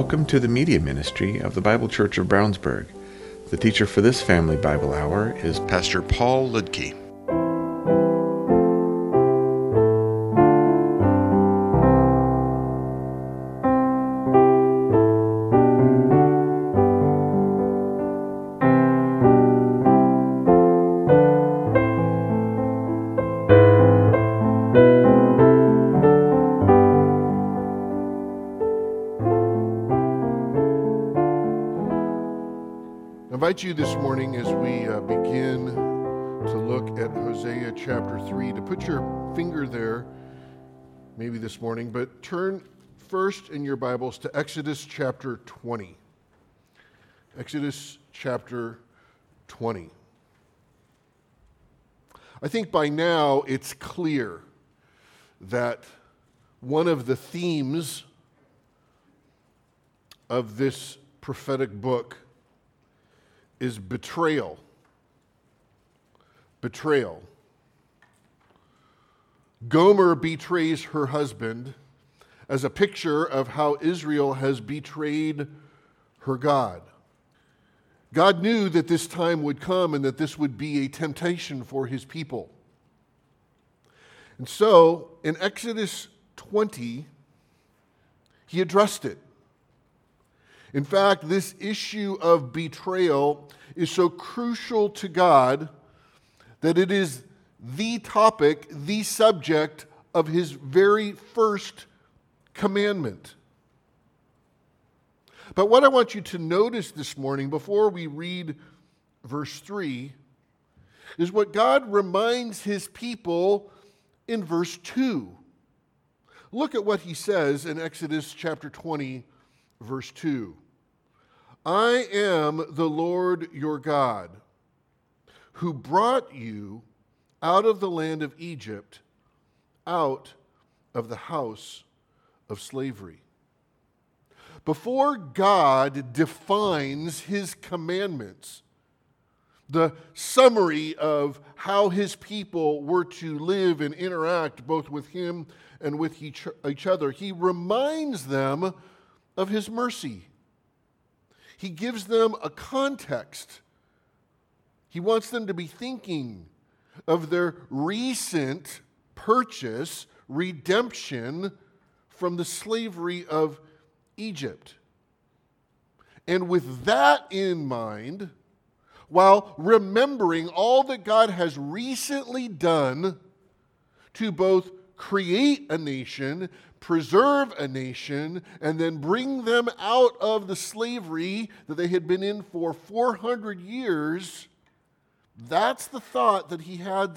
Welcome to the media ministry of the Bible Church of Brownsburg. The teacher for this Family Bible Hour is Pastor Paul Ludke. I invite you this morning as we begin to look at Hosea chapter 3 to put your finger there maybe this morning, but turn first in your Bibles to Exodus chapter 20. Exodus chapter 20. I think by now it's clear that one of the themes of this prophetic book is betrayal. Betrayal. Gomer betrays her husband as a picture of how Israel has betrayed her God. God knew that this time would come and that this would be a temptation for his people. And so, in Exodus 20, he addressed it. In fact, this issue of betrayal is so crucial to God that it is the topic, the subject of his very first commandment. But what I want you to notice this morning, before we read verse 3, is what God reminds his people in verse 2. Look at what he says in Exodus chapter 20, verse 2. I am the Lord your God, who brought you out of the land of Egypt, out of the house of slavery. Before God defines his commandments, the summary of how his people were to live and interact both with him and with each other, he reminds them of his mercy. He gives them a context. He wants them to be thinking of their recent purchase, redemption from the slavery of Egypt. And with that in mind, while remembering all that God has recently done to both create a nation, preserve a nation, and then bring them out of the slavery that they had been in for 400 years, that's the thought that he had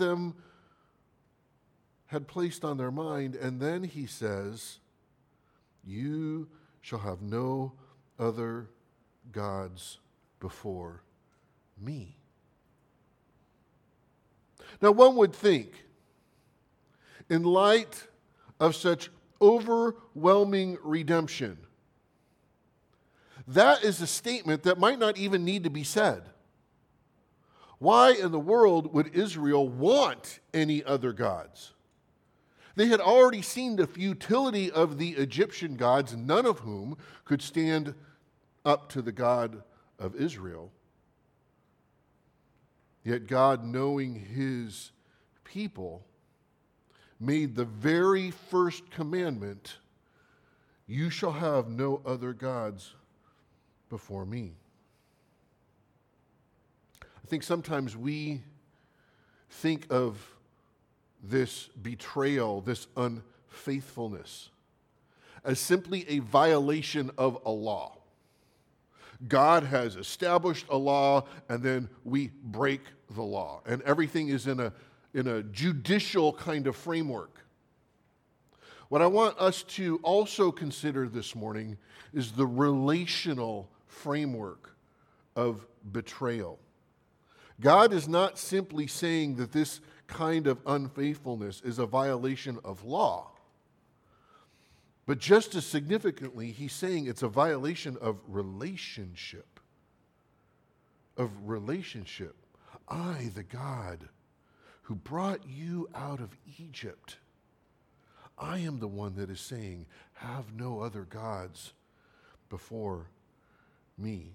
placed on their mind. And then he says, you shall have no other gods before me. Now, one would think, in light of such overwhelming redemption, that is a statement that might not even need to be said. Why in the world would Israel want any other gods? They had already seen the futility of the Egyptian gods, none of whom could stand up to the God of Israel. Yet God, knowing his people, made the very first commandment, you shall have no other gods before me. I think sometimes we think of this betrayal, this unfaithfulness, as simply a violation of a law. God has established a law, and then we break the law, and everything is in a judicial kind of framework. What I want us to also consider this morning is the relational framework of betrayal. God is not simply saying that this kind of unfaithfulness is a violation of law, but just as significantly, he's saying it's a violation of relationship. Of relationship. I, the God who brought you out of Egypt, I am the one that is saying, have no other gods before me.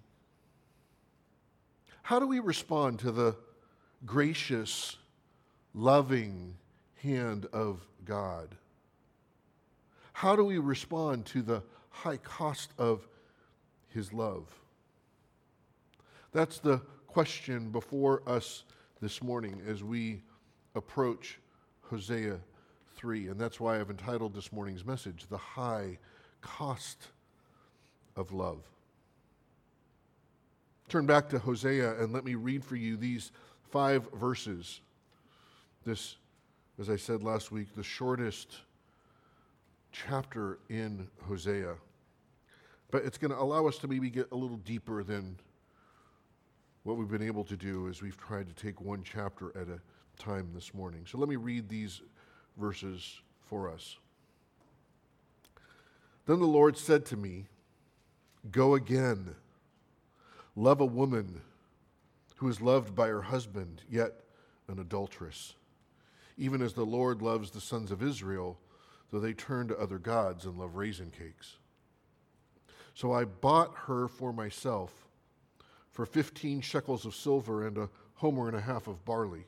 How do we respond to the gracious, loving hand of God? How do we respond to the high cost of his love? That's the question before us this morning as we approach Hosea 3. And that's why I've entitled this morning's message, The High Cost of Love. Turn back to Hosea and let me read for you these 5 verses. This, as I said last week, the shortest chapter in Hosea. But it's going to allow us to maybe get a little deeper than what we've been able to do as we've tried to take one chapter at a time this morning. So let me read these verses for us. Then the Lord said to me, "Go again. Love a woman who is loved by her husband, yet an adulteress, even as the Lord loves the sons of Israel, though they turn to other gods and love raisin cakes. So I bought her for myself for 15 shekels of silver and a homer and a half of barley.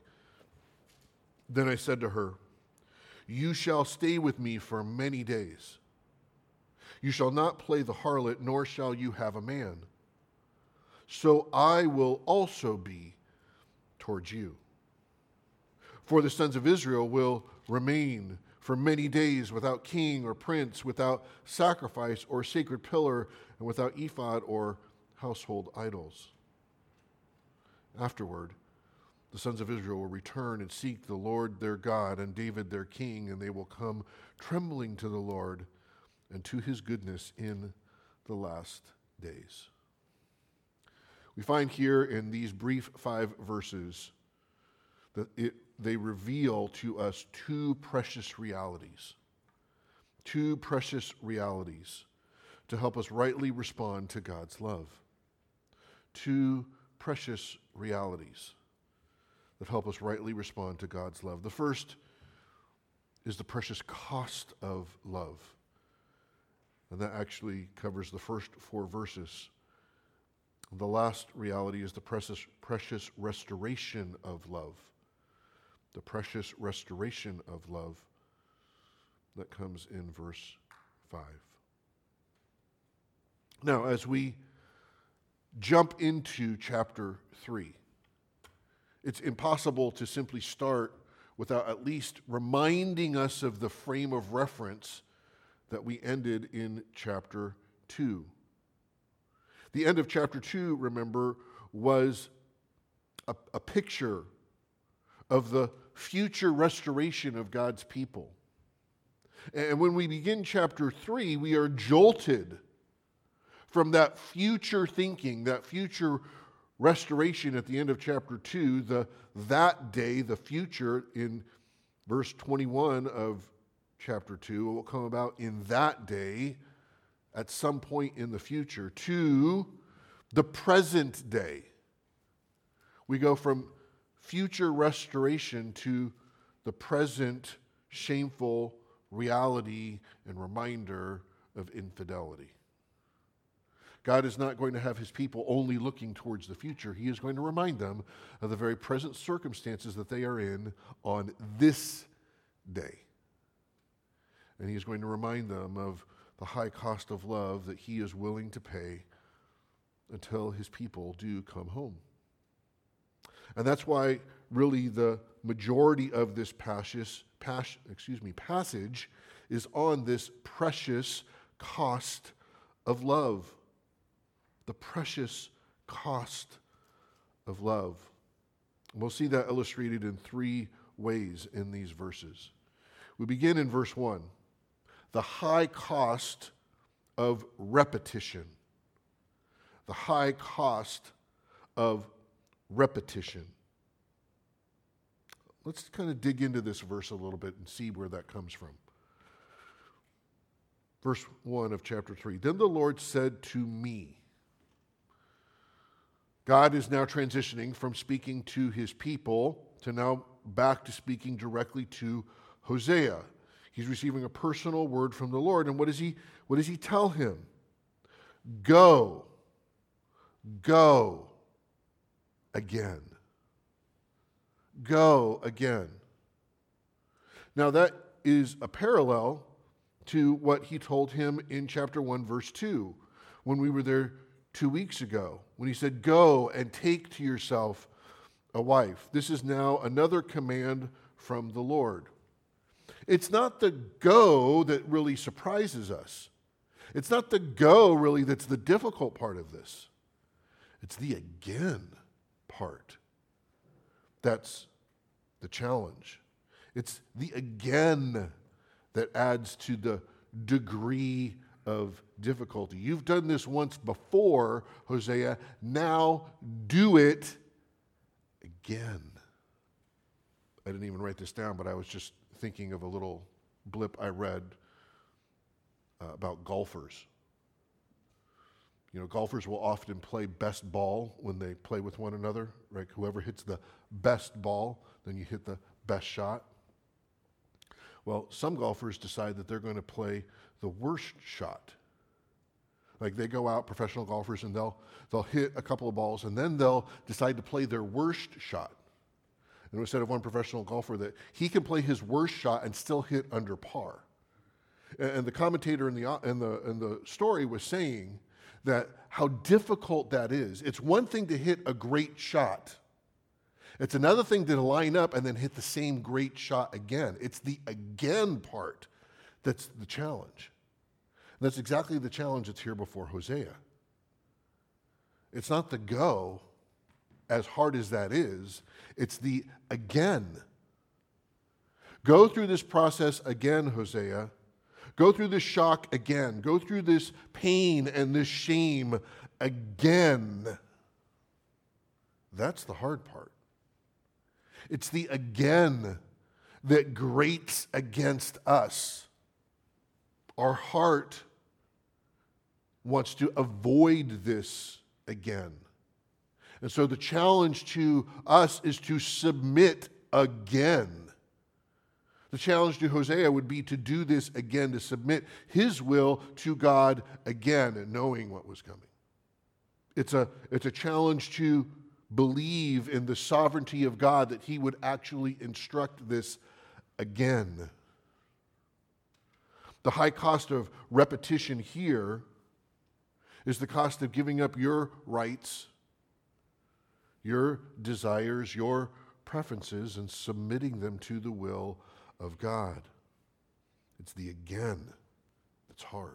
Then I said to her, 'You shall stay with me for many days. You shall not play the harlot, nor shall you have a man. So I will also be towards you. For the sons of Israel will remain for many days without king or prince, without sacrifice or sacred pillar, and without ephod or household idols. Afterward, the sons of Israel will return and seek the Lord their God and David their king, and they will come trembling to the Lord and to his goodness in the last days.'" We find here in these brief 5 verses that they reveal to us 2 precious realities. 2 precious realities to help us rightly respond to God's love. 2 precious realities that help us rightly respond to God's love. The first is the precious cost of love. And that actually covers the first 4 verses. The last reality is the precious restoration of love. The precious restoration of love that comes in verse 5. Now, as we jump into chapter 3, it's impossible to simply start without at least reminding us of the frame of reference that we ended in chapter 2. The end of chapter 2, remember, was a picture of the future restoration of God's people. And when we begin chapter 3, we are jolted from that future thinking, that future restoration at the end of chapter 2, that day, the future in verse 21 of chapter 2, will come about in that day at some point in the future, to the present day. We go from future restoration to the present shameful reality and reminder of infidelity. God is not going to have his people only looking towards the future. He is going to remind them of the very present circumstances that they are in on this day. And he is going to remind them of the high cost of love that he is willing to pay until his people do come home. And that's why really the majority of this passage is on this precious cost of love. The precious cost of love. And we'll see that illustrated in 3 ways in these verses. We begin in verse 1. The high cost of repetition. The high cost of repetition. Let's kind of dig into this verse a little bit and see where that comes from. Verse 1 of chapter 3. Then the Lord said to me. God is now transitioning from speaking to his people to now back to speaking directly to Hosea. He's receiving a personal word from the Lord. And what does he tell him? Go. Go again. Go again. Now that is a parallel to what he told him in chapter 1, verse 2, when we were there 2 weeks ago, when he said, go and take to yourself a wife. This is now another command from the Lord. It's not the go that really surprises us. It's not the go really that's the difficult part of this. It's the again part. That's the challenge. It's the again that adds to the degree of difficulty. You've done this once before, Hosea. Now do it again. I didn't even write this down, but I was just thinking of a little blip I read about golfers. You know, golfers will often play best ball when they play with one another, right? Whoever hits the best ball, then you hit the best shot. Well, some golfers decide that they're going to play the worst shot. Like they go out, professional golfers, and they'll hit a couple of balls, and then they'll decide to play their worst shot. And we said of one professional golfer that he can play his worst shot and still hit under par. And the commentator in the story was saying that how difficult that is. It's one thing to hit a great shot. It's another thing to line up and then hit the same great shot again. It's the again part that's the challenge. And that's exactly the challenge that's here before Hosea. It's not the go, as hard as that is. It's the again. Go through this process again, Hosea. Go through this shock again. Go through this pain and this shame again. That's the hard part. It's the again that grates against us. Our heart wants to avoid this again. And so the challenge to us is to submit again. The challenge to Hosea would be to do this again, to submit his will to God again, and knowing what was coming. It's a challenge to believe in the sovereignty of God, that he would actually instruct this again. The high cost of repetition here is the cost of giving up your rights, your desires, your preferences, and submitting them to the will of God. It's the again that's hard.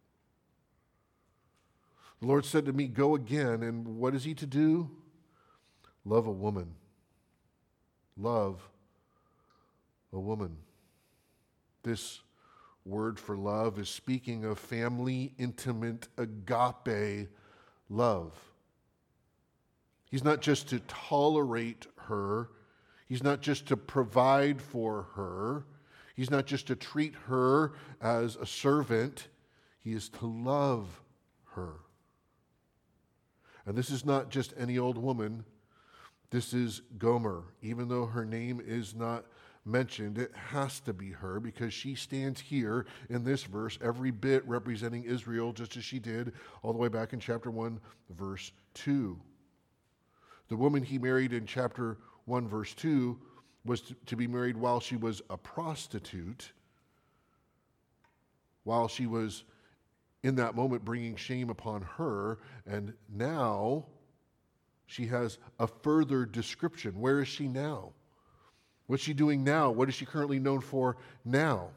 The Lord said to me, go again, and what is he to do? Love a woman. Love a woman. This word for love is speaking of family, intimate, agape love. He's not just to tolerate her. He's not just to provide for her. He's not just to treat her as a servant. He is to love her. And this is not just any old woman. This is Gomer. Even though her name is not mentioned, it has to be her, because she stands here in this verse every bit representing Israel, just as she did all the way back in chapter 1, verse 2. The woman he married in chapter 1, verse 2 was to be married while she was a prostitute, while she was in that moment bringing shame upon her, and now she has a further description. Where is she now? What's she doing now? What is she currently known for now?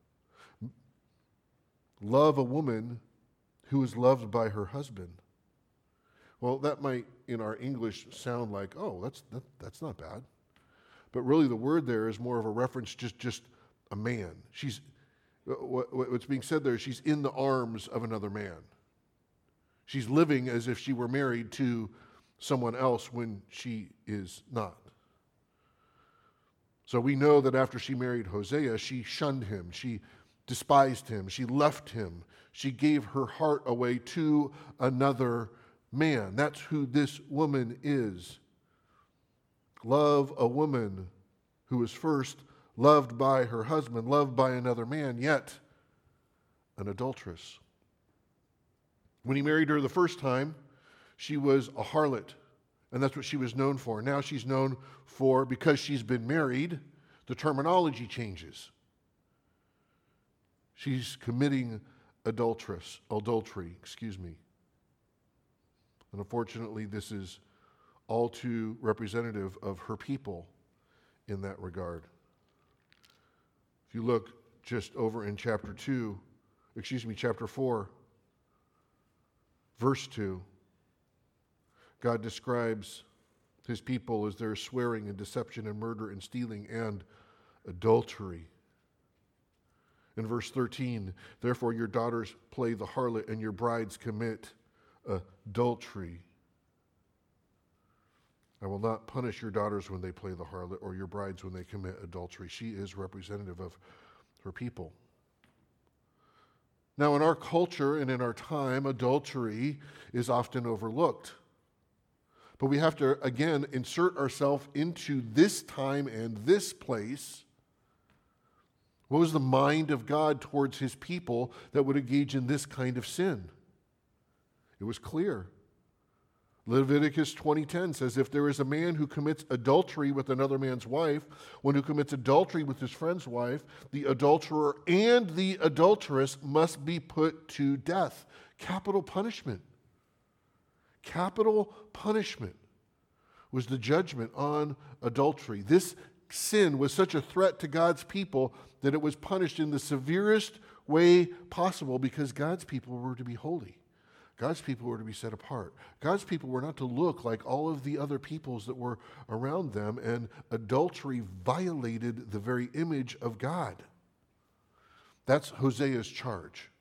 Love a woman who is loved by her husband. Well, that might, in our English, sound like, oh, that's not bad. But really the word there is more of a reference just a man. What's being said there is she's in the arms of another man. She's living as if she were married to someone else when she is not. So we know that after she married Hosea, she shunned him, she despised him, she left him, she gave her heart away to another man. That's who this woman is. Love a woman who is first loved by her husband, loved by another man, yet an adulteress. When he married her the first time, she was a harlot, and that's what she was known for. Now she's known for, because she's been married, the terminology changes. She's committing adultery. And unfortunately, this is all too representative of her people in that regard. If you look just over in chapter 4, verse 2, God describes his people as they're swearing and deception and murder and stealing and adultery. In verse 13, therefore your daughters play the harlot and your brides commit adultery. I will not punish your daughters when they play the harlot or your brides when they commit adultery. She is representative of her people. Now, in our culture and in our time, adultery is often overlooked. But we have to, again, insert ourselves into this time and this place. What was the mind of God towards his people that would engage in this kind of sin? It was clear. Leviticus 20:10 says, if there is a man who commits adultery with another man's wife, one who commits adultery with his friend's wife, the adulterer and the adulteress must be put to death. Capital punishment. Capital punishment was the judgment on adultery. This sin was such a threat to God's people that it was punished in the severest way possible because God's people were to be holy. God's people were to be set apart. God's people were not to look like all of the other peoples that were around them, and adultery violated the very image of God. That's Hosea's charge.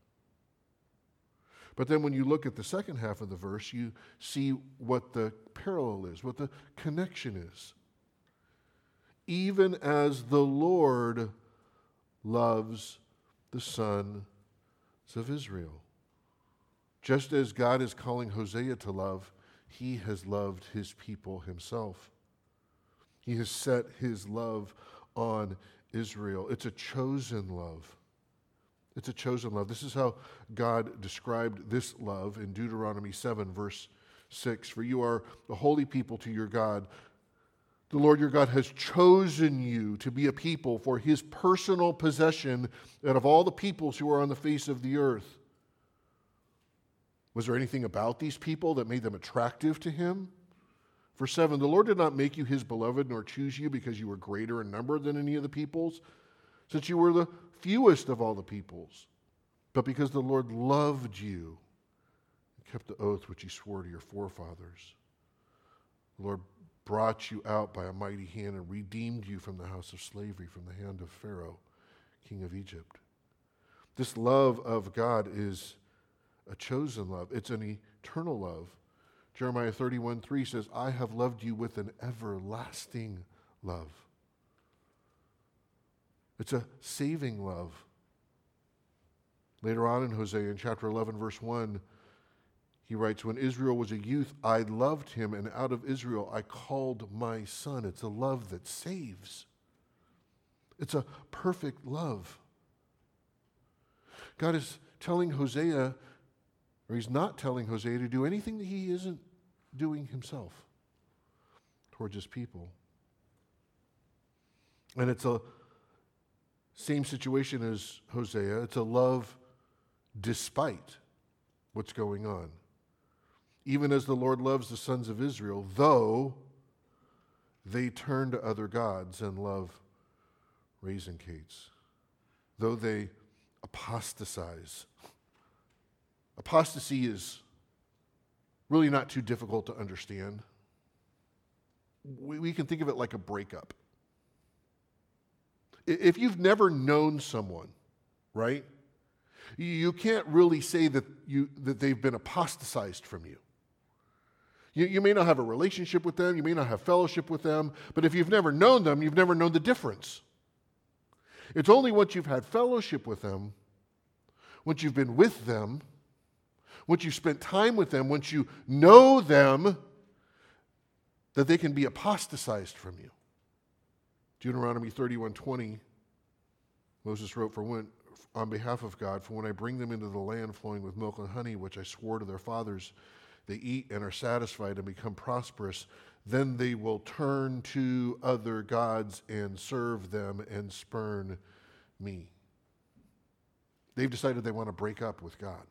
But then when you look at the second half of the verse, you see what the parallel is, what the connection is. Even as the Lord loves the sons of Israel. Just as God is calling Hosea to love, he has loved his people himself. He has set his love on Israel. It's a chosen love. It's a chosen love. This is how God described this love in Deuteronomy 7, verse 6. For you are a holy people to your God. The Lord your God has chosen you to be a people for his personal possession out of all the peoples who are on the face of the earth. Was there anything about these people that made them attractive to him? Verse 7, the Lord did not make you his beloved nor choose you because you were greater in number than any of the peoples, since you were the fewest of all the peoples, but because the Lord loved you and kept the oath which he swore to your forefathers. The Lord brought you out by a mighty hand and redeemed you from the house of slavery, from the hand of Pharaoh, king of Egypt. This love of God is a chosen love. It's an eternal love. Jeremiah 31:3 says, I have loved you with an everlasting love. It's a saving love. Later on in Hosea, in chapter 11, verse 1, he writes, when Israel was a youth, I loved him, and out of Israel I called my son. It's a love that saves. It's a perfect love. God is telling Hosea, or he's not telling Hosea to do anything that he isn't doing himself towards his people. And it's a same situation as Hosea. It's a love despite what's going on. Even as the Lord loves the sons of Israel, though they turn to other gods and love raisin cakes, though they apostatize. Apostasy is really not too difficult to understand. We can think of it like a breakup. If you've never known someone, right, you can't really say that they've been apostatized from you. You may not have a relationship with them, you may not have fellowship with them, but if you've never known them, you've never known the difference. It's only once you've had fellowship with them, once you've been with them, once you've spent time with them, once you know them, that they can be apostatized from you. Deuteronomy 31:20, Moses wrote, on behalf of God, for when I bring them into the land flowing with milk and honey, which I swore to their fathers, they eat and are satisfied and become prosperous, then they will turn to other gods and serve them and spurn me. They've decided they want to break up with God.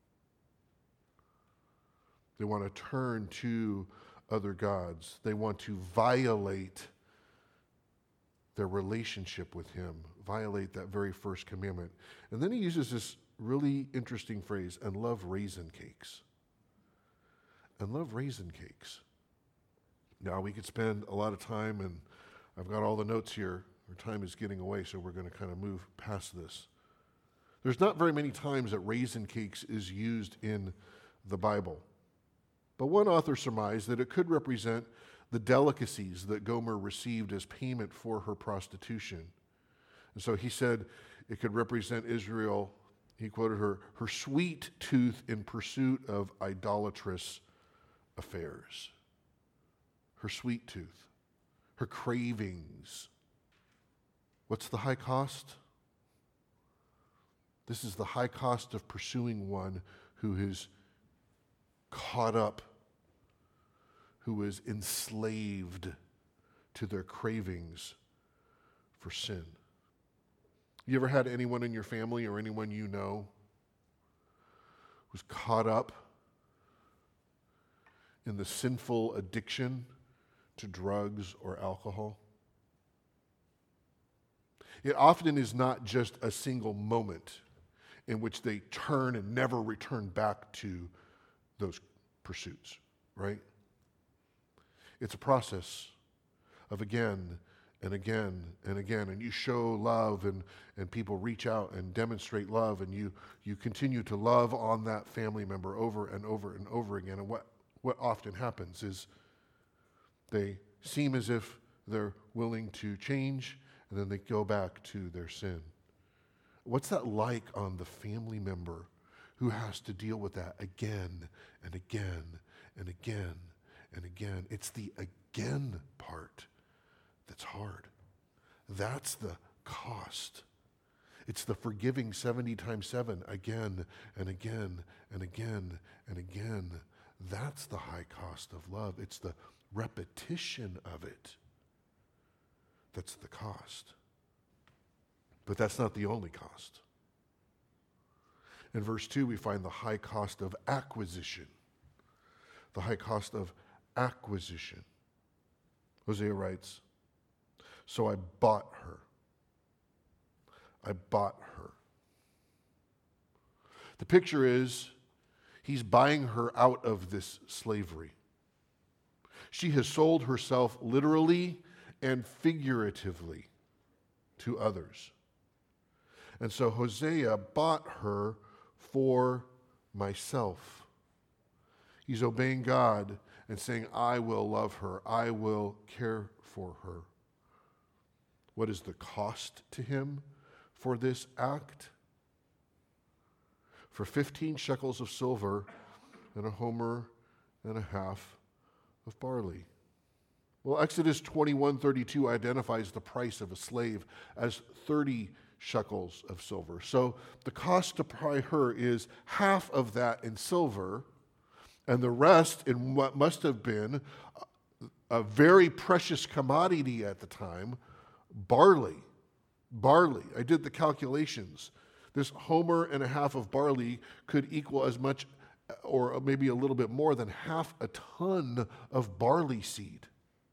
They want to turn to other gods. They want to violate their relationship with him, violate that very first commandment. And then he uses this really interesting phrase, and love raisin cakes. And love raisin cakes. Now, we could spend a lot of time, and I've got all the notes here. Our time is getting away, so we're going to kind of move past this. There's not very many times that raisin cakes is used in the Bible. But one author surmised that it could represent the delicacies that Gomer received as payment for her prostitution. And so he said it could represent Israel, he quoted her sweet tooth in pursuit of idolatrous affairs. Her sweet tooth, her cravings. What's the high cost? This is the high cost of pursuing one who is caught up, who is enslaved to their cravings for sin. You ever had anyone in your family or anyone you know who's caught up in the sinful addiction to drugs or alcohol? It often is not just a single moment in which they turn and never return back to those pursuits, right? It's a process of again and again and again, and you show love and people reach out and demonstrate love, and you continue to love on that family member over and over and over again. And what often happens is they seem as if they're willing to change, and then they go back to their sin. What's that like on the family member who has to deal with that again and again and again and again? It's the again part that's hard. That's the cost. It's the forgiving 70 times 7 again and again and again and again. That's the high cost of love. It's the repetition of it that's the cost. But that's not the only cost. In verse 2, we find the high cost of acquisition. The high cost of acquisition. Hosea writes, so I bought her. I bought her. The picture is he's buying her out of this slavery. She has sold herself literally and figuratively to others. And so Hosea bought her for myself. He's obeying God and saying, I will love her. I will care for her. What is the cost to him for this act? For 15 shekels of silver and a homer and a half of barley. Well, Exodus 21:32 identifies the price of a slave as 30 shekels of silver. So the cost to buy her is half of that in silver, and the rest in what must have been a very precious commodity at the time, barley. Barley. I did the calculations. This homer and a half of barley could equal as much, or maybe a little bit more than half a ton of barley seed.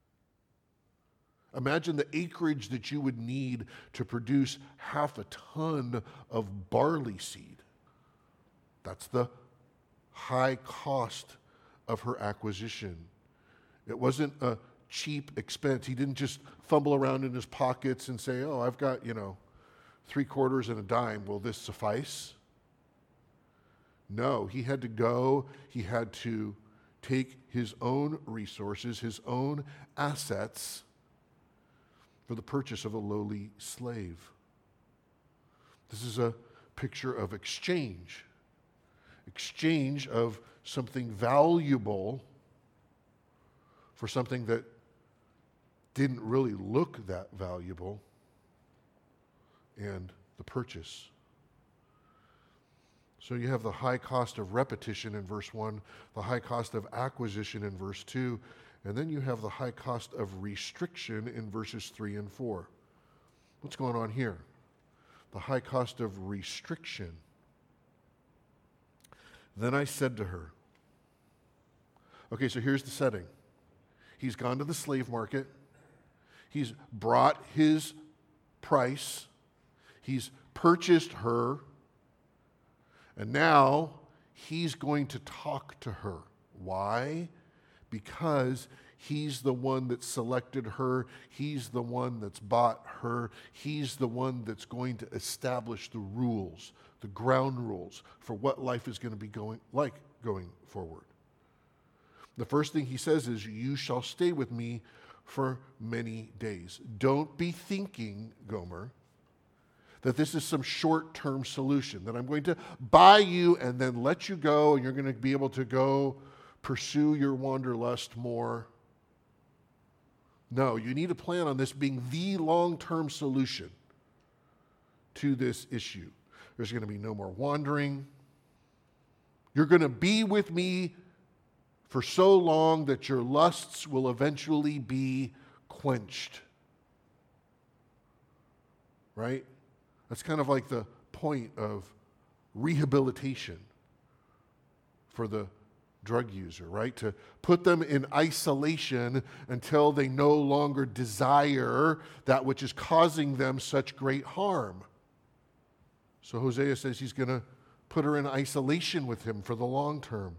Imagine the acreage that you would need to produce half a ton of barley seed. That's the high cost of her acquisition. It wasn't a cheap expense. He didn't just fumble around in his pockets and say, oh, I've got, 3 quarters and a dime. Will this suffice? No, he had to go. He had to take his own resources, his own assets, for the purchase of a lowly slave. This is a picture of exchange of something valuable for something that didn't really look that valuable, and the purchase So you have the high cost of repetition in verse 1, the high cost of acquisition in verse 2, and then you have the high cost of restriction in verses 3 and 4. What's going on here? The high cost of restriction. Then I said to her, okay, so here's the setting. He's gone to the slave market. He's brought his price. He's purchased her. And now he's going to talk to her. Why? Because he's the one that selected her. He's the one that's bought her. He's the one that's going to establish the rules, the ground rules for what life is going to be going forward. The first thing he says is, you shall stay with me for many days. Don't be thinking, Gomer, that this is some short-term solution, that I'm going to buy you and then let you go, and you're going to be able to go pursue your wanderlust more. No, you need to plan on this being the long-term solution to this issue. There's going to be no more wandering. You're going to be with me for so long that your lusts will eventually be quenched. Right? That's kind of like the point of rehabilitation for the drug user, right? To put them in isolation until they no longer desire that which is causing them such great harm. So Hosea says he's going to put her in isolation with him for the long term.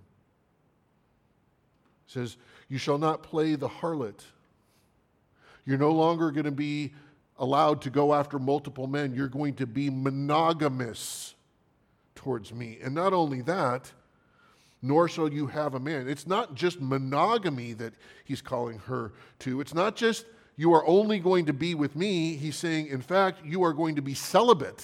He says, you shall not play the harlot. You're no longer going to be allowed to go after multiple men. You're going to be monogamous towards me. And not only that, nor shall you have a man. It's not just monogamy that he's calling her to. It's not just you are only going to be with me. He's saying, in fact, you are going to be celibate.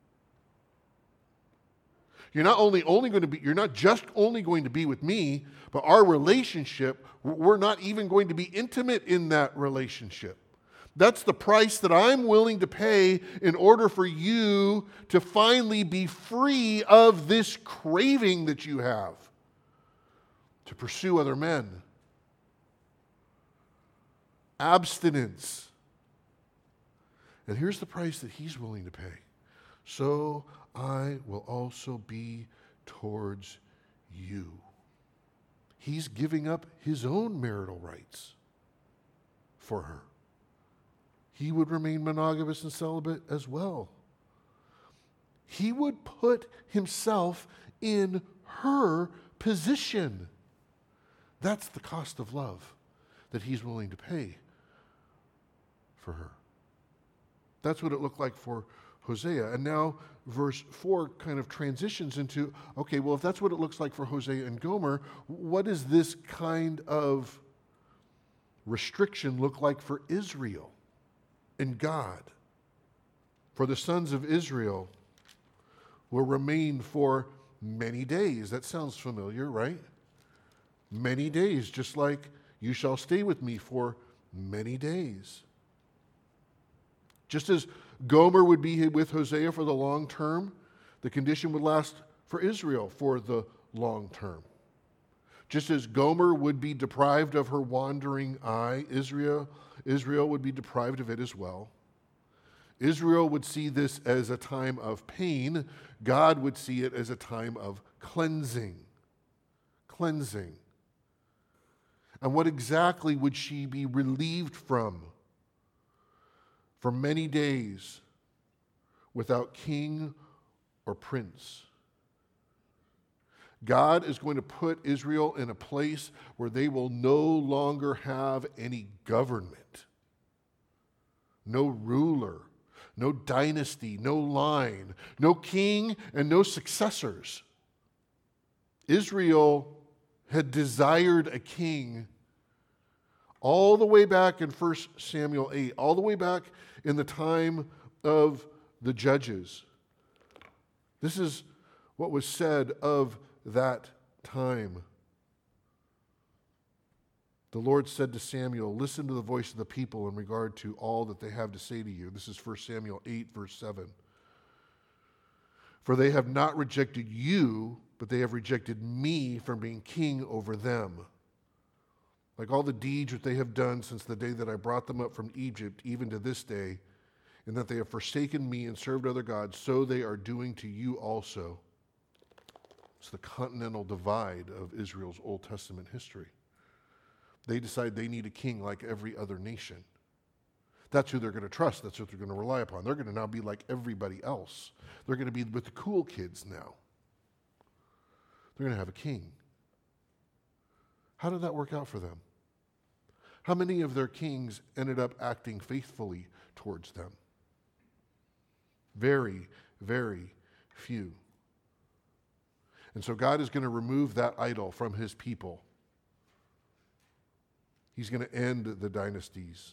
You're not just only going to be with me, but our relationship, we're not even going to be intimate in that relationship. That's the price that I'm willing to pay in order for you to finally be free of this craving that you have to pursue other men. Abstinence. And here's the price that he's willing to pay. So I will also be towards you. He's giving up his own marital rights for her. He would remain monogamous and celibate as well. He would put himself in her position. That's the cost of love that he's willing to pay for her. That's what it looked like for Hosea. And now verse 4 kind of transitions into, okay, well, if that's what it looks like for Hosea and Gomer, what does this kind of restriction look like for Israel and God? For the sons of Israel will remain for many days. That sounds familiar, right? Many days, just like you shall stay with me for many days. Just as Gomer would be with Hosea for the long term, the condition would last for Israel for the long term. Just as Gomer would be deprived of her wandering eye, Israel would be deprived of it as well. Israel would see this as a time of pain. God would see it as a time of cleansing. Cleansing. And what exactly would she be relieved from? For many days without king or prince. God is going to put Israel in a place where they will no longer have any government, no ruler, no dynasty, no line, no king, and no successors. Israel had desired a king all the way back in 1 Samuel 8, all the way back in the time of the judges. This is what was said of that time. The Lord said to Samuel, listen to the voice of the people in regard to all that they have to say to you. This is 1 Samuel 8, verse 7. For they have not rejected you, but they have rejected me from being king over them. Like all the deeds that they have done since the day that I brought them up from Egypt, even to this day, in that they have forsaken me and served other gods, so they are doing to you also. It's the continental divide of Israel's Old Testament history. They decide they need a king like every other nation. That's who they're going to trust. That's what they're going to rely upon. They're going to now be like everybody else. They're going to be with the cool kids now. They're going to have a king. How did that work out for them? How many of their kings ended up acting faithfully towards them? Very, very few. And so God is going to remove that idol from his people. He's going to end the dynasties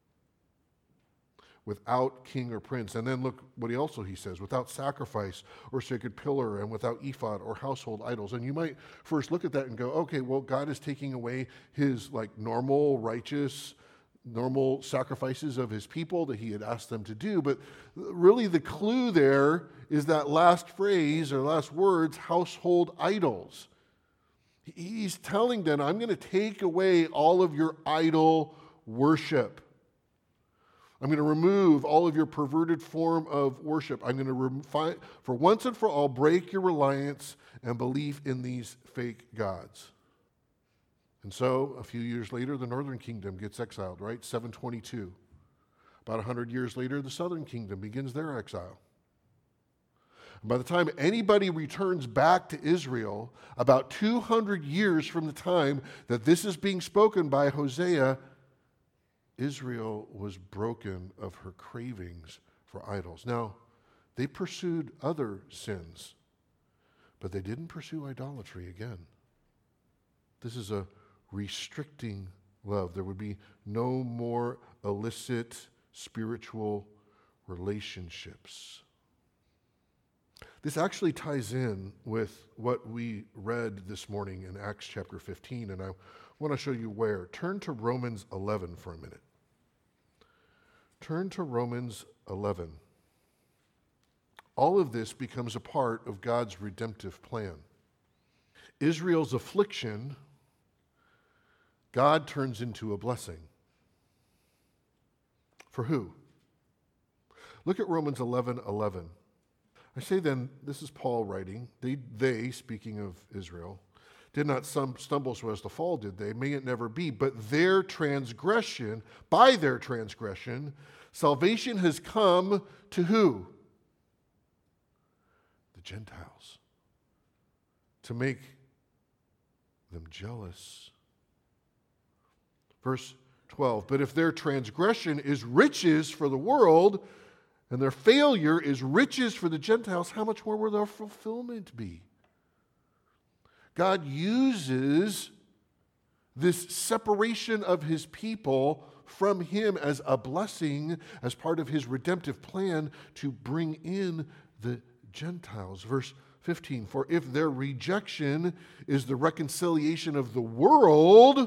without king or prince. And then look what he says, without sacrifice or sacred pillar and without ephod or household idols. And you might first look at that and go, okay, well, God is taking away his normal, righteous, normal sacrifices of his people that he had asked them to do. But really the clue there is that last phrase or last words, household idols. He's telling them, I'm going to take away all of your idol worship. I'm going to remove all of your perverted form of worship. I'm going to, for once and for all, break your reliance and belief in these fake gods. And so, a few years later, the northern kingdom gets exiled, right? 722. About 100 years later, the southern kingdom begins their exile. And by the time anybody returns back to Israel, about 200 years from the time that this is being spoken by Hosea, Israel was broken of her cravings for idols. Now, they pursued other sins, but they didn't pursue idolatry again. This is a restricting love. There would be no more illicit spiritual relationships. This actually ties in with what we read this morning in Acts chapter 15, and I want to show you where. Turn to Romans 11 for a minute. Turn to Romans 11. All of this becomes a part of God's redemptive plan. Israel's affliction, God turns into a blessing. For who? Look at Romans 11:11. I say then, this is Paul writing, they, speaking of Israel, did not stumble so as to fall, did they? May it never be. But by their transgression, salvation has come to who? The Gentiles. To make them jealous. Verse 12, but if their transgression is riches for the world, and their failure is riches for the Gentiles, how much more will their fulfillment be? God uses this separation of his people from him as a blessing, as part of his redemptive plan to bring in the Gentiles. Verse 15, for if their rejection is the reconciliation of the world,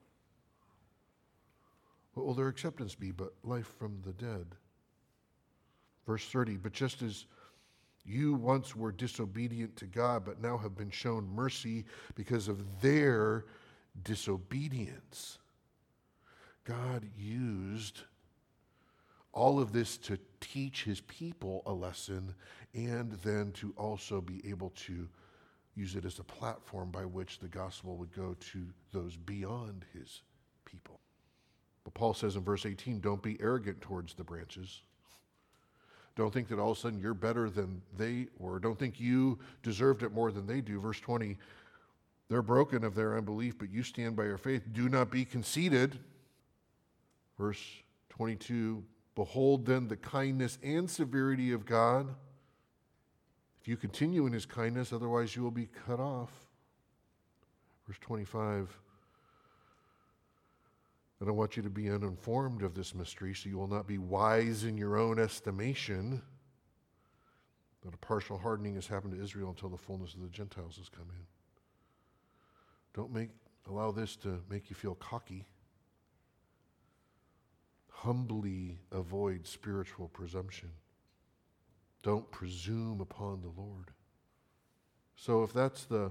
what will their acceptance be but life from the dead? Verse 30, but just as you once were disobedient to God, but now have been shown mercy because of their disobedience. God used all of this to teach his people a lesson and then to also be able to use it as a platform by which the gospel would go to those beyond his people. But Paul says in verse 18, don't be arrogant towards the branches. Don't think that all of a sudden you're better than they were. Don't think you deserved it more than they do. Verse 20, they're broken of their unbelief, but you stand by your faith. Do not be conceited. Verse 22, behold then the kindness and severity of God. If you continue in his kindness, otherwise you will be cut off. Verse 25, I don't want you to be uninformed of this mystery, so you will not be wise in your own estimation, that a partial hardening has happened to Israel until the fullness of the Gentiles has come in. Don't allow this to make you feel cocky. Humbly avoid spiritual presumption. Don't presume upon the Lord. So if that's the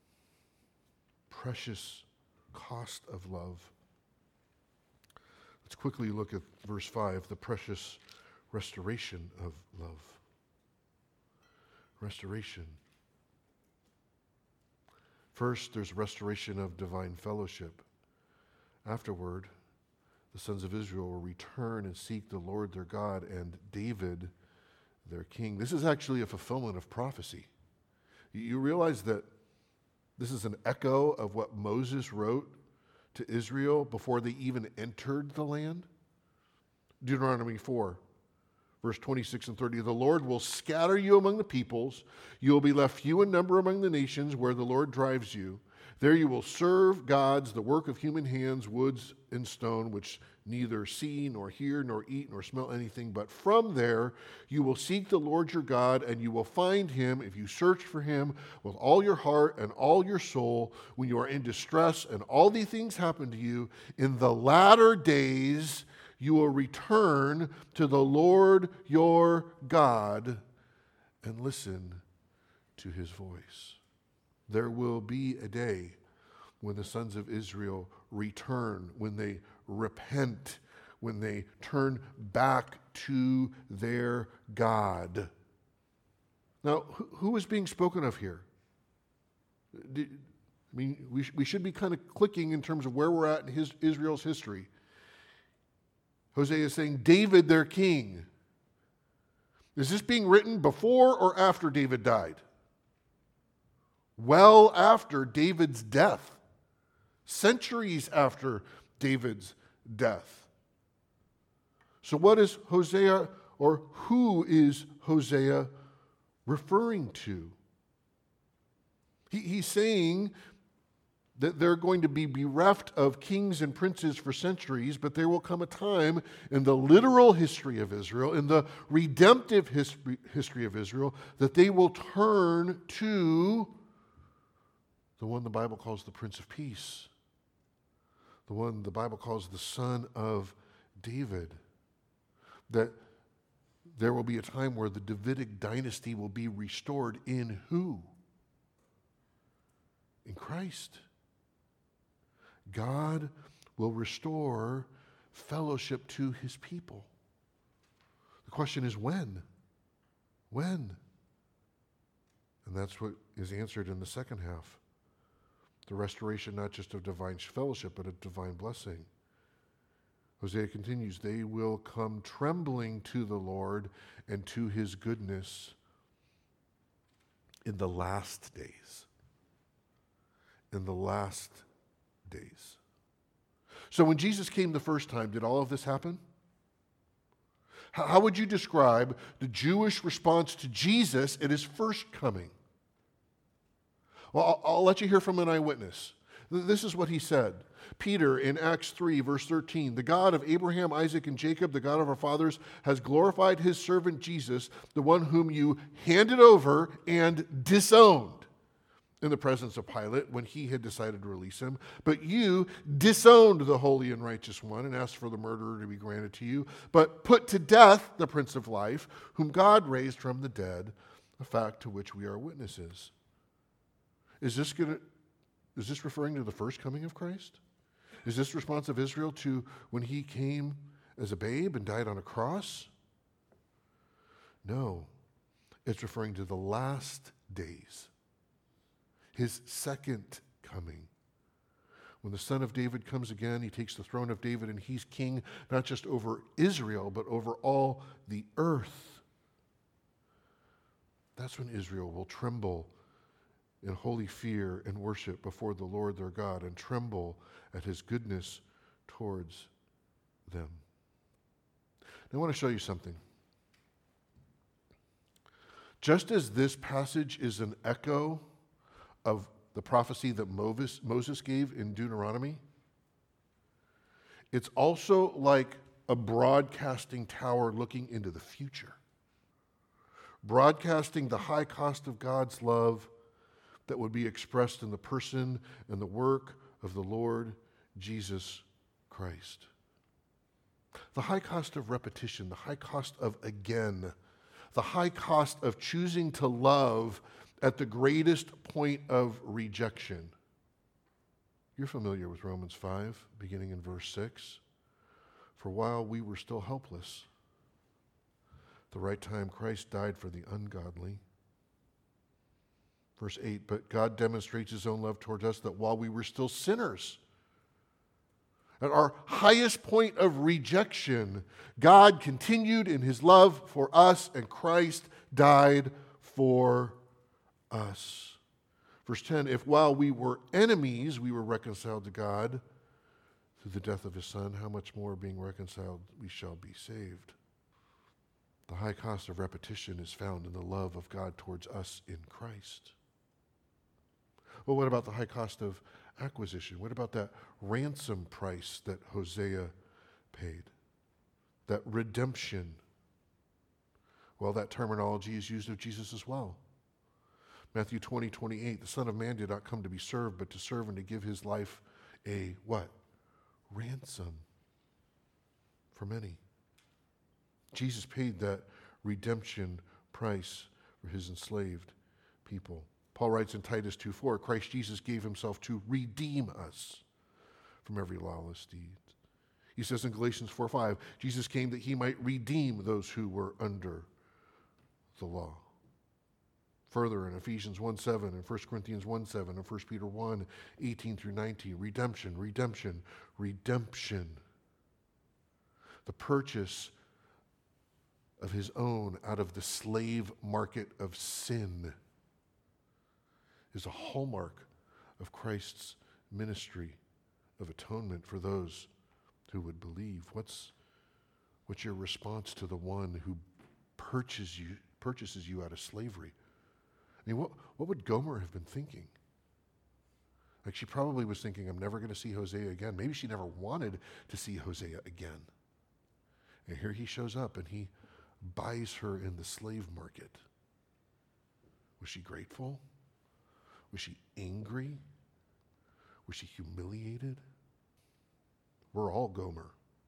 precious cost of love, let's quickly look at verse 5, the precious restoration of love. Restoration. First, there's restoration of divine fellowship. Afterward, the sons of Israel will return and seek the Lord their God and David their king. This is actually a fulfillment of prophecy. You realize that this is an echo of what Moses wrote to Israel before they even entered the land? Deuteronomy 4, verse 26 and 30. The Lord will scatter you among the peoples. You will be left few in number among the nations where the Lord drives you. There you will serve gods, the work of human hands, woods and stone, which neither see nor hear nor eat nor smell anything. But from there you will seek the Lord your God, and you will find him if you search for him with all your heart and all your soul when you are in distress and all these things happen to you. In the latter days you will return to the Lord your God and listen to his voice. There will be a day when the sons of Israel return, when they repent, when they turn back to their God. Now, who is being spoken of here? We should be kind of clicking in terms of where we're at in Israel's history. Hosea is saying, David, their king. Is this being written before or after David died? Well after David's death. Centuries after David's death. So what is Hosea, or who is Hosea referring to? He's saying that they're going to be bereft of kings and princes for centuries, but there will come a time in the literal history of Israel, in the redemptive history of Israel, that they will turn to the one the Bible calls the Prince of Peace, the one the Bible calls the Son of David. That there will be a time where the Davidic dynasty will be restored in who? In Christ. God will restore fellowship to his people. The question is when? When? And that's what is answered in the second half. The restoration not just of divine fellowship, but of divine blessing. Hosea continues, they will come trembling to the Lord and to his goodness in the last days. In the last days. So when Jesus came the first time, did all of this happen? How would you describe the Jewish response to Jesus at his first coming? Well, I'll let you hear from an eyewitness. This is what he said. Peter, in Acts 3, verse 13, the God of Abraham, Isaac, and Jacob, the God of our fathers, has glorified his servant Jesus, the one whom you handed over and disowned in the presence of Pilate when he had decided to release him. But you disowned the holy and righteous one and asked for the murderer to be granted to you, but put to death the Prince of Life, whom God raised from the dead, a fact to which we are witnesses. Is this referring to the first coming of Christ? Is this response of Israel to when he came as a babe and died on a cross? No. It's referring to the last days. His second coming. When the Son of David comes again, he takes the throne of David and he's king not just over Israel, but over all the earth. That's when Israel will tremble in holy fear and worship before the Lord their God and tremble at his goodness towards them. Now, I want to show you something. Just as this passage is an echo of the prophecy that Moses gave in Deuteronomy, it's also like a broadcasting tower looking into the future, broadcasting the high cost of God's love that would be expressed in the person and the work of the Lord Jesus Christ. The high cost of repetition, the high cost of again, The high cost of choosing to love at the greatest point of rejection. You're familiar with Romans 5, beginning in verse 6. For while we were still helpless, at the right time Christ died for the ungodly. Verse 8, but God demonstrates his own love towards us that while we were still sinners, at our highest point of rejection, God continued in his love for us, and Christ died for us. Verse 10, if while we were enemies, we were reconciled to God through the death of his Son, how much more being reconciled we shall be saved. The high cost of repetition is found in the love of God towards us in Christ. Well, what about the high cost of acquisition? What about that ransom price that Hosea paid? That redemption. Well, that terminology is used of Jesus as well. Matthew 20:28, the Son of Man did not come to be served, but to serve and to give his life a what? Ransom for many. Jesus paid that redemption price for his enslaved people. Paul writes in Titus 2:4, Christ Jesus gave himself to redeem us from every lawless deed. He says in Galatians 4:5, Jesus came that he might redeem those who were under the law. Further in Ephesians 1:7 and 1 Corinthians 1:7 and 1 Peter 1:18 through 19, redemption, redemption, redemption. The purchase of his own out of the slave market of sin is a hallmark of Christ's ministry of atonement for those who would believe. What's your response to the one who purchases you out of slavery? I mean, what would Gomer have been thinking? Like, she probably was thinking, I'm never going to see Hosea again. Maybe she never wanted to see Hosea again. And here he shows up and he buys her in the slave market. Was she grateful? Was she angry? Was she humiliated? We're all Gomer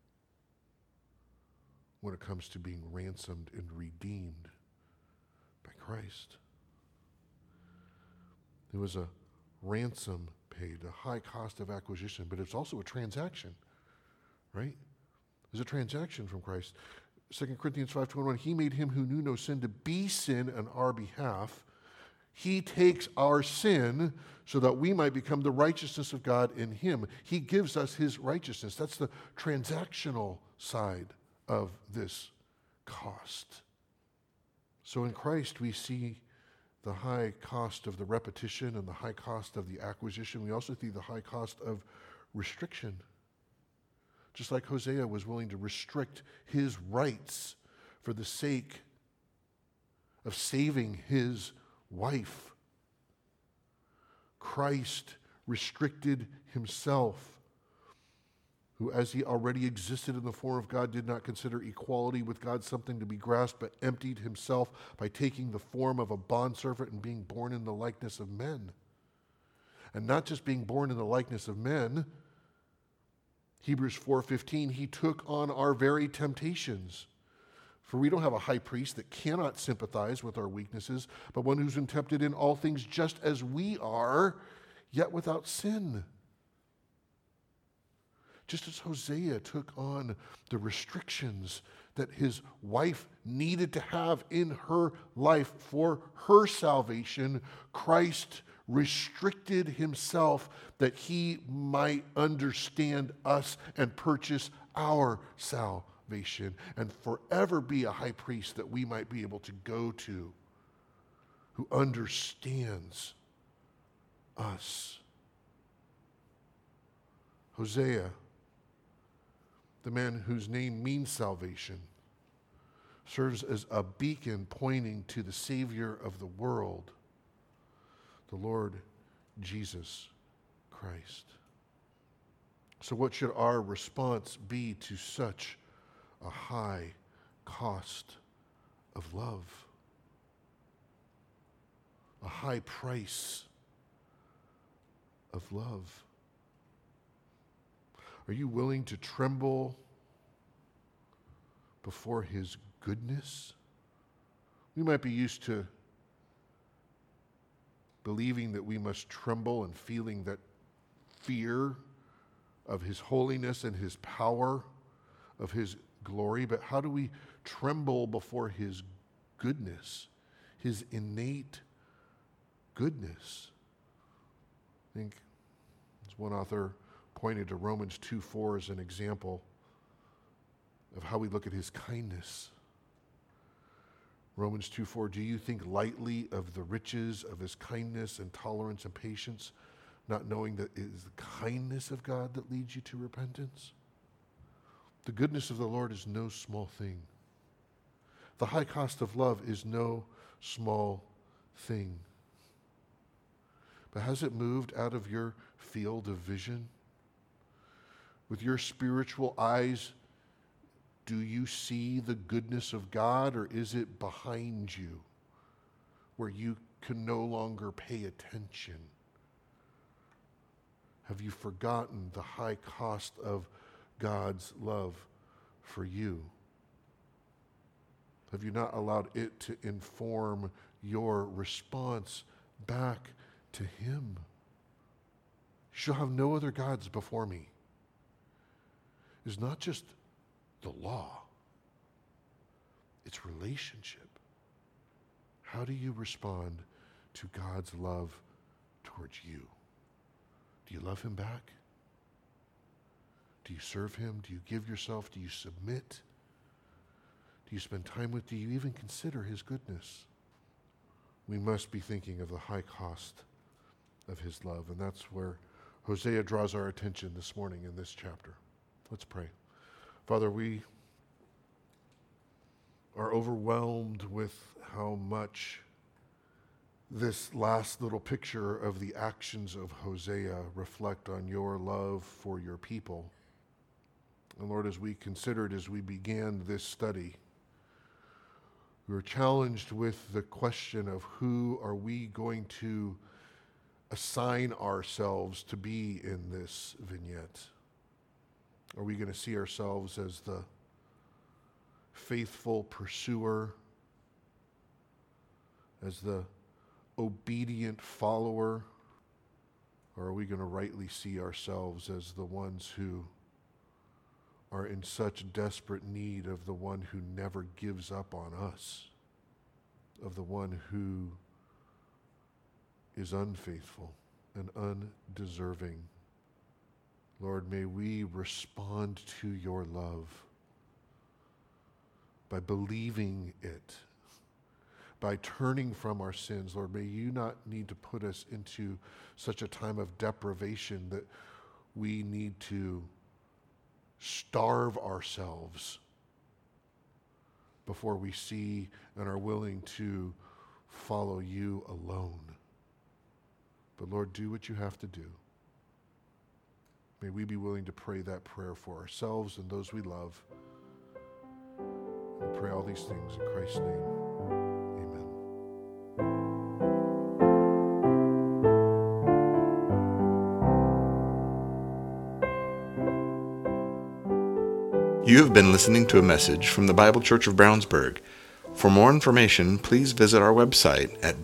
when it comes to being ransomed and redeemed by Christ. There was a ransom paid, a high cost of acquisition, but it's also a transaction, right? There's a transaction from Christ. 2 Corinthians 5:21, he made him who knew no sin to be sin on our behalf. He takes our sin so that we might become the righteousness of God in him. He gives us his righteousness. That's the transactional side of this cost. So in Christ we see the high cost of the repetition and the high cost of the acquisition. We also see the high cost of restriction. Just like Hosea was willing to restrict his rights for the sake of saving his wife, Christ restricted himself, who, as he already existed in the form of God, did not consider equality with God something to be grasped, but emptied himself by taking the form of a bondservant and being born in the likeness of men. And not just being born in the likeness of men, Hebrews 4:15, he took on our very temptations. For we don't have a high priest that cannot sympathize with our weaknesses, but one who's been tempted in all things just as we are, yet without sin. Just as Hosea took on the restrictions that his wife needed to have in her life for her salvation, Christ restricted himself that he might understand us and purchase our salvation and forever be a high priest that we might be able to go to, who understands us. Hosea, the man whose name means salvation, serves as a beacon pointing to the Savior of the world, the Lord Jesus Christ. So what should our response be to such a high cost of love? A high price of love. Are you willing to tremble before his goodness? We might be used to believing that we must tremble and feeling that fear of his holiness and his power, of his glory. But how do we tremble before his goodness, his innate goodness? I think, as one author pointed to, Romans 2:4 as an example of how we look at his kindness. Romans 2:4, do you think lightly of the riches of his kindness and tolerance and patience, not knowing that it is the kindness of God that leads you to repentance? The goodness of the Lord is no small thing. The high cost of love is no small thing. But has it moved out of your field of vision? With your spiritual eyes, do you see the goodness of God, or is it behind you where you can no longer pay attention? Have you forgotten the high cost of God's love for you? Have you not allowed it to inform your response back to him? You shall have no other gods before me. It's not just the law, it's relationship. How do you respond to God's love towards you? Do you love him back? Do you serve him? Do you give yourself? Do you submit? Do you spend time with? Do you even consider his goodness? We must be thinking of the high cost of his love, and that's where Hosea draws our attention this morning in this chapter. Let's pray. Father, we are overwhelmed with how much this last little picture of the actions of Hosea reflect on your love for your people. And Lord, as we considered, as we began this study, we were challenged with the question of who are we going to assign ourselves to be in this vignette? Are we going to see ourselves as the faithful pursuer, as the obedient follower, or are we going to rightly see ourselves as the ones who are in such desperate need of the one who never gives up on us, of the one who is unfaithful and undeserving? Lord, may we respond to your love by believing it, by turning from our sins. Lord, may you not need to put us into such a time of deprivation that we need to starve ourselves before we see and are willing to follow you alone. But Lord, do what you have to do. May we be willing to pray that prayer for ourselves and those we love. We pray all these things in Christ's name. Amen. You have been listening to a message from the Bible Church of Brownsburg. For more information, please visit our website at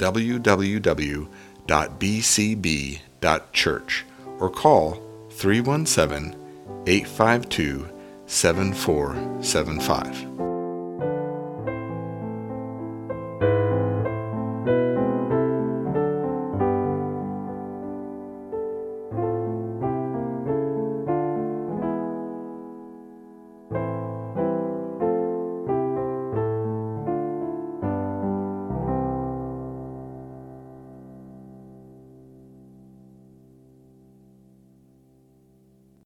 www.bcb.church or call 317-852-7475.